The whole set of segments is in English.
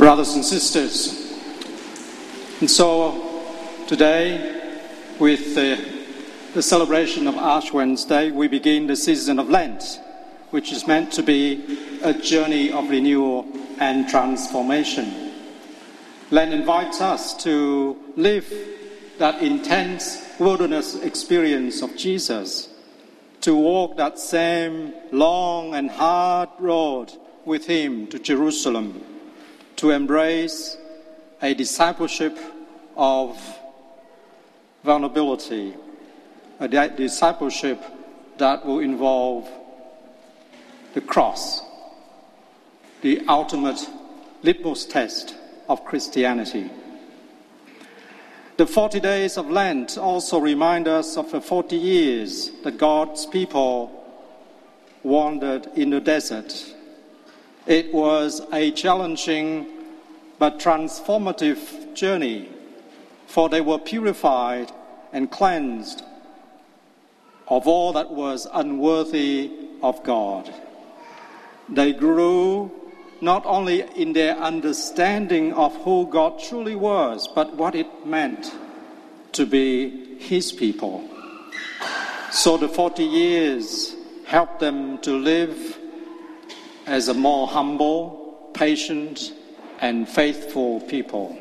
Brothers and sisters, and so today, with the celebration of Ash Wednesday, we begin the season of Lent, which is meant to be a journey of renewal and transformation. Lent invites us to live that intense wilderness experience of Jesus, to walk that same long and hard road with him to Jerusalem, to embrace a discipleship of vulnerability, a discipleship that will involve the cross, the ultimate litmus test of Christianity. The 40 days of Lent also remind us of the 40 years that God's people wandered in the desert. It was a challenging but transformative journey, for they were purified and cleansed of all that was unworthy of God. They grew not only in their understanding of who God truly was, but what it meant to be his people. So the 40 years helped them to live as a more humble, patient, and faithful people.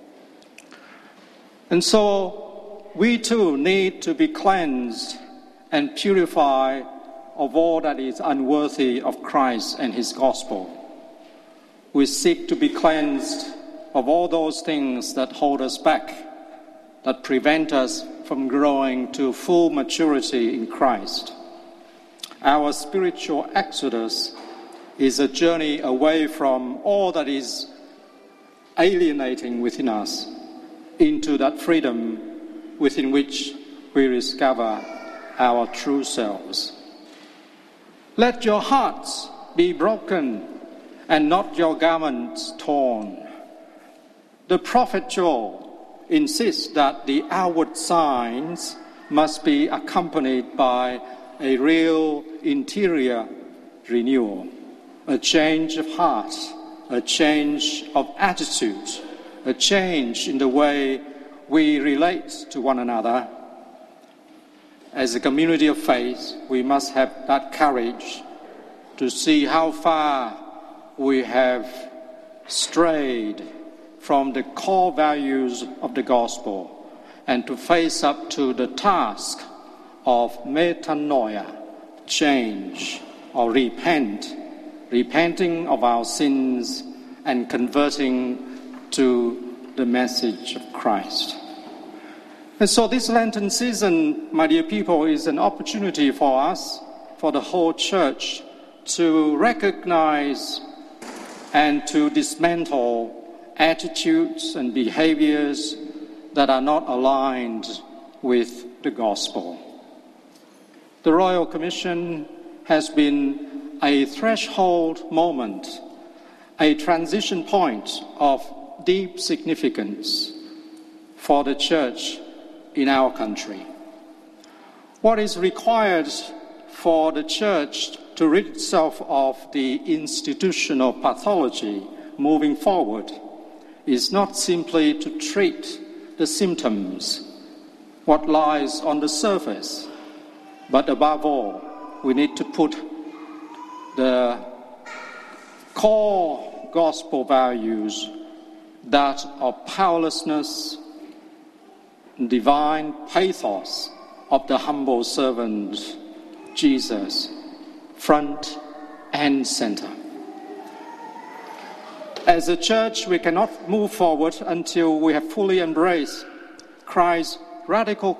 And so we too need to be cleansed and purified of all that is unworthy of Christ and his gospel. We seek to be cleansed of all those things that hold us back, that prevent us from growing to full maturity in Christ. Our spiritual exodus is a journey away from all that is alienating within us into that freedom within which we discover our true selves. Let your hearts be broken and not your garments torn. The prophet Joel insists that the outward signs must be accompanied by a real interior renewal, a change of heart, a change of attitude, a change in the way we relate to one another. As a community of faith, we must have that courage to see how far we have strayed from the core values of the gospel and to face up to the task of metanoia, change or repenting of our sins and converting to the message of Christ. And so this Lenten season, my dear people, is an opportunity for us, for the whole church, to recognize and to dismantle attitudes and behaviors that are not aligned with the gospel. The Royal Commission has been a threshold moment, a transition point of deep significance for the church in our country. What is required for the church to rid itself of the institutional pathology moving forward is not simply to treat the symptoms, what lies on the surface, but above all, we need to put the core gospel values, that of powerlessness, divine pathos of the humble servant Jesus, front and center. As a church, we cannot move forward until we have fully embraced Christ's radical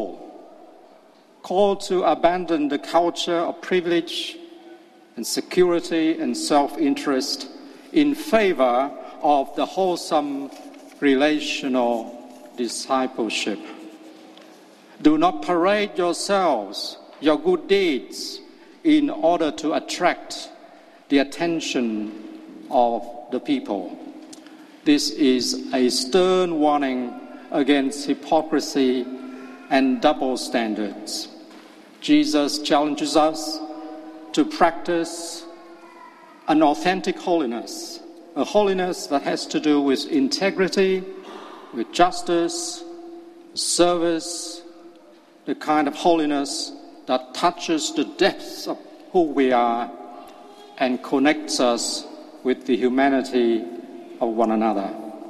call to abandon the culture of privilege and security and self-interest in favor of the wholesome relational discipleship. Do not parade yourselves, your good deeds, in order to attract the attention of the people. This is a stern warning against hypocrisy and double standards. Jesus challenges us to practice an authentic holiness a holiness that has to do with integrity, with justice, service, the kind of holiness that touches the depths of who we are and connects us with the humanity of one another.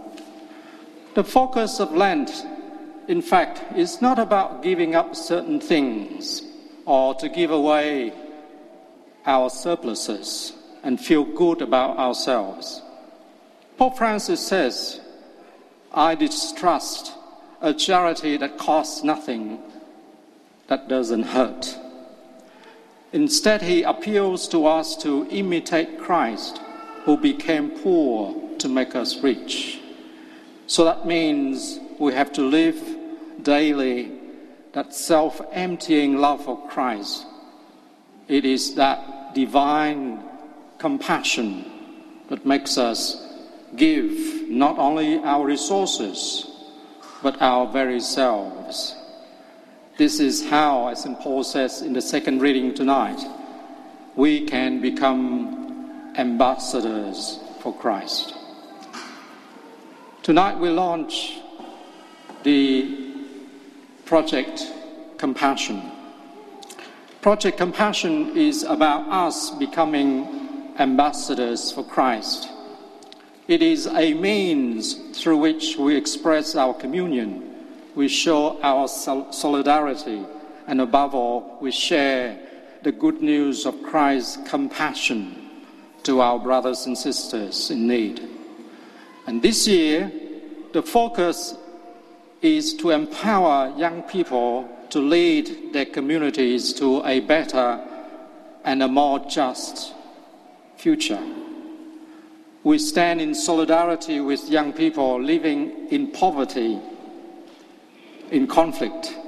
The focus of Lent, in fact, is not about giving up certain things or to give away our surpluses and feel good about ourselves. Pope Francis says, "I distrust a charity that costs nothing, that doesn't hurt." Instead, he appeals to us to imitate Christ, who became poor to make us rich. So that means we have to live daily that self-emptying love of Christ. It is that divine compassion that makes us give not only our resources, but our very selves. This is how, as St. Paul says in the second reading tonight, we can become ambassadors for Christ. Tonight we launch the Project Compassion. Project Compassion is about us becoming ambassadors for Christ. It is a means through which we express our communion, we show our solidarity, and above all, we share the good news of Christ's compassion to our brothers and sisters in need. And this year, the focus is to empower young people to lead their communities to a better and a more just future. We stand in solidarity with young people living in poverty, in conflict,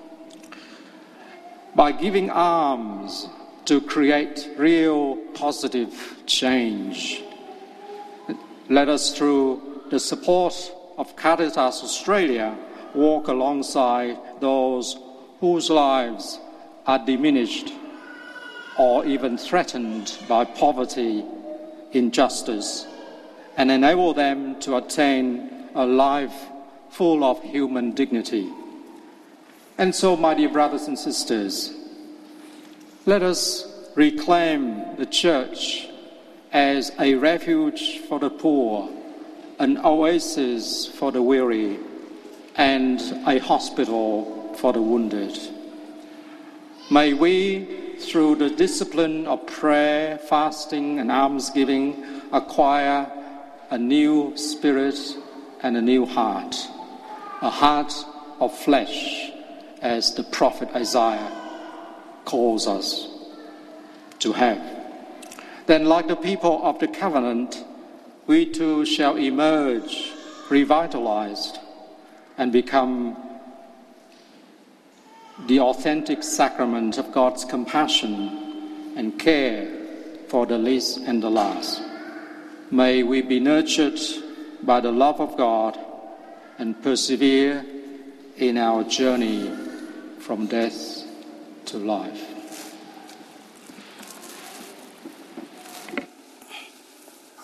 by giving arms to create real positive change. Let us, through the support of Caritas Australia, walk alongside those whose lives are diminished or even threatened by poverty, injustice, and enable them to attain a life full of human dignity. And so, my dear brothers and sisters, let us reclaim the Church as a refuge for the poor, an oasis for the weary, and a hospital for the wounded. May we, through the discipline of prayer, fasting, and almsgiving, acquire a new spirit and a new heart, a heart of flesh, as the prophet Isaiah calls us to have. Then, like the people of the covenant, we too shall emerge revitalized and become the authentic sacrament of God's compassion and care for the least and the last. May we be nurtured by the love of God and persevere in our journey from death to life.